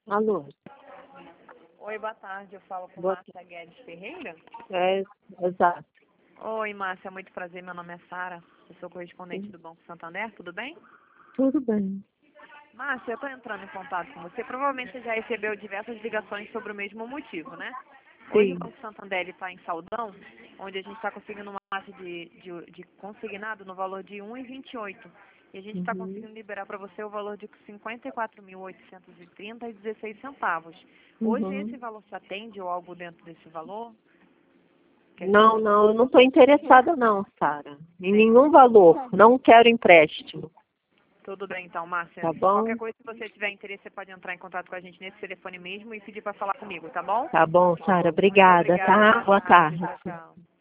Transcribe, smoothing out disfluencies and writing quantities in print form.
Alô? Oi, boa tarde. Eu falo com Boa Márcia Guedes Ferreira. É, exato. Oi, Márcia. Muito prazer. Meu nome é Sara. Eu sou correspondente do Banco Santander. Tudo bem? Tudo bem. Márcia, eu estou entrando em contato com você. Provavelmente você já recebeu diversas ligações sobre o mesmo motivo, né? Hoje o Sim. Banco Santander está em saldão, onde a gente está conseguindo uma taxa de consignado no valor de 1,28. E a gente está Uhum. conseguindo liberar para você o valor de 54.830,16 centavos. Hoje Uhum. esse valor se atende ou algo dentro desse valor? Quer que Não, não, eu não estou interessada não, Sara. Em tem? nenhum valor. Não quero empréstimo. Tudo bem então, Márcia. Tá bom? Qualquer coisa, se você tiver interesse, você pode entrar em contato com a gente nesse telefone mesmo e pedir para falar comigo, tá bom? Tá bom, Sara. Muito Obrigada, obrigada, tá? boa Boa tarde. tarde. Tchau, tchau.